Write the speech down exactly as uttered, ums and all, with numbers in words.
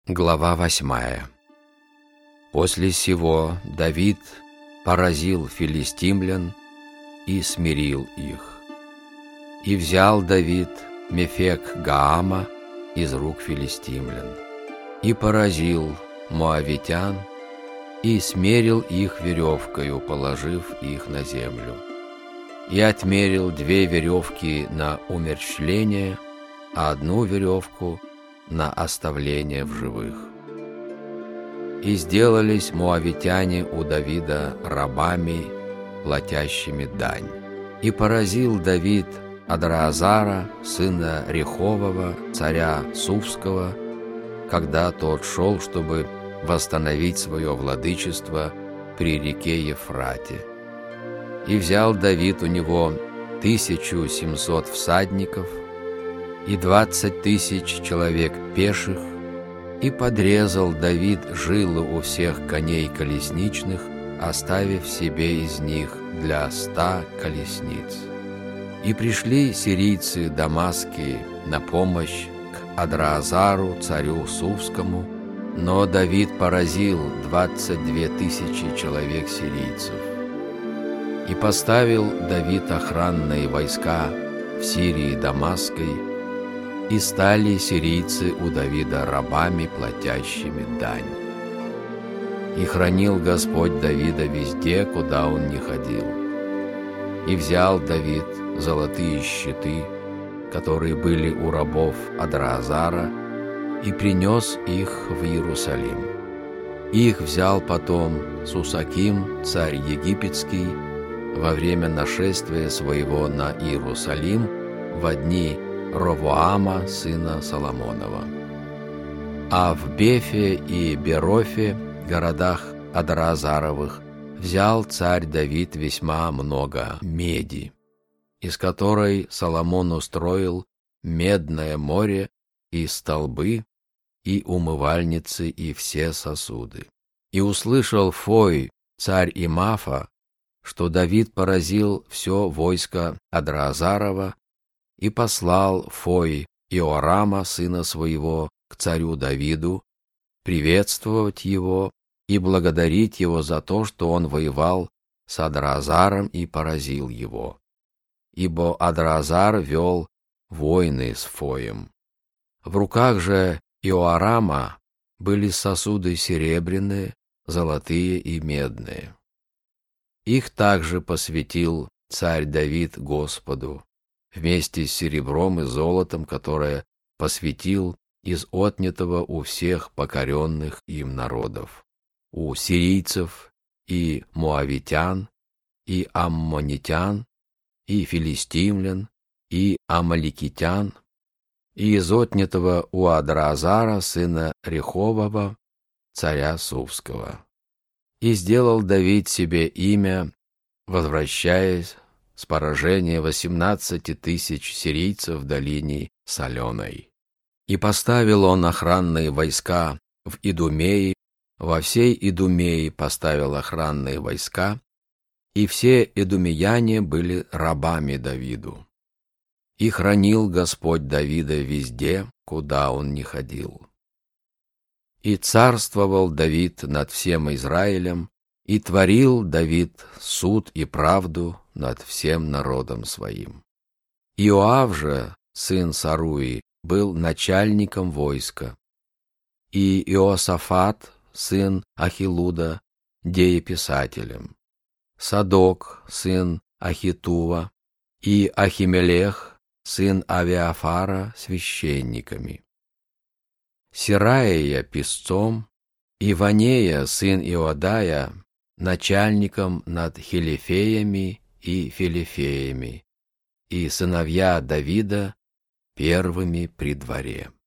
Глава восьмая. После сего Давид поразил филистимлян и смирил их. И взял Давид Мефек-Гаама из рук филистимлян, и поразил моавитян, и смерил их веревкою, положив их на землю. И отмерил две веревки на умерщвление, а одну веревку на оставление в живых. И сделались моавитяне у Давида рабами, платящими дань. И поразил Давид Адраазара, сына Рехового, царя Сувского, когда тот шел, чтобы восстановить свое владычество при реке Ефрате. И взял Давид у него тысячу семьсот всадников и двадцать тысяч человек пеших, и подрезал Давид жилы у всех коней колесничных, оставив себе из них для ста колесниц. И пришли сирийцы дамасские на помощь к Адраазару, царю Сувскому, но Давид поразил двадцать две тысячи человек сирийцев. И поставил Давид охранные войска в Сирии Дамасской, и стали сирийцы у Давида рабами, платящими дань. И хранил Господь Давида везде, куда он не ходил. И взял Давид золотые щиты, которые были у рабов Адраазара, и принес их в Иерусалим. Их взял потом Сусаким, царь египетский, во время нашествия своего на Иерусалим во дни Ровоама, сына Соломонова. А в Бефе и Берофе, городах Адраазаровых, взял царь Давид весьма много меди, из которой Соломон устроил медное море и столбы, и умывальницы, и все сосуды. И услышал Фой, царь Имафа, что Давид поразил все войско Адраазарова, и послал Фой Иорама, сына своего, к царю Давиду, приветствовать его и благодарить его за то, что он воевал с Адраазаром и поразил его. Ибо Адраазар вел войны с Фоем. В руках же Иорама были сосуды серебряные, золотые и медные. Их также посвятил царь Давид Господу, вместе с серебром и золотом, которое посвятил из отнятого у всех покоренных им народов, у сирийцев и моавитян, и аммонитян, и филистимлян, и амаликитян, и из отнятого у Адраазара, сына Рехового, царя Сувского. И сделал Давид себе имя, возвращаясь с поражения восемнадцати тысяч сирийцев в долине Соленой. И поставил он охранные войска в Идумее, во всей Идумее поставил охранные войска, и все идумеяне были рабами Давиду. И хранил Господь Давида везде, куда он не ходил. И царствовал Давид над всем Израилем, и творил Давид суд и правду над всем народом своим. Иоав же, сын Саруи, был начальником войска, и Иосафат, сын Ахилуда, дееписателем, Садок, сын Ахитува, и Ахимелех, сын Авиафара, священниками, Сираия писцом, и Ванея, сын Иодая, начальником над хилифеями и филифеями, и сыновья Давида первыми при дворе.